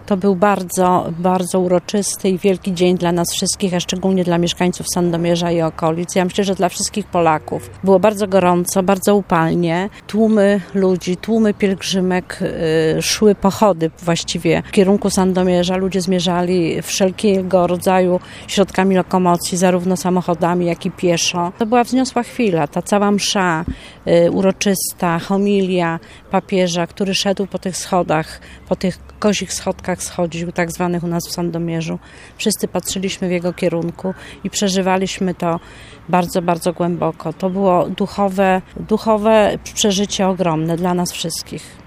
To był bardzo, bardzo uroczysty i wielki dzień dla nas wszystkich, a szczególnie dla mieszkańców Sandomierza i okolic. Ja myślę, że dla wszystkich Polaków. Było bardzo gorąco, bardzo upalnie. Tłumy ludzi, tłumy pielgrzymek, szły pochody właściwie w kierunku Sandomierza. Ludzie zmierzali wszelkiego rodzaju środkami lokomocji, zarówno samochodami, jak i pieszo. To była wzniosła chwila, ta cała msza uroczysta, homilia papieża, który szedł po tych schodach, po tych kozich schodkach schodził, tak zwanych u nas w Sandomierzu. Wszyscy patrzyliśmy w jego kierunku i przeżywaliśmy to bardzo, bardzo głęboko. To było duchowe przeżycie ogromne dla nas wszystkich.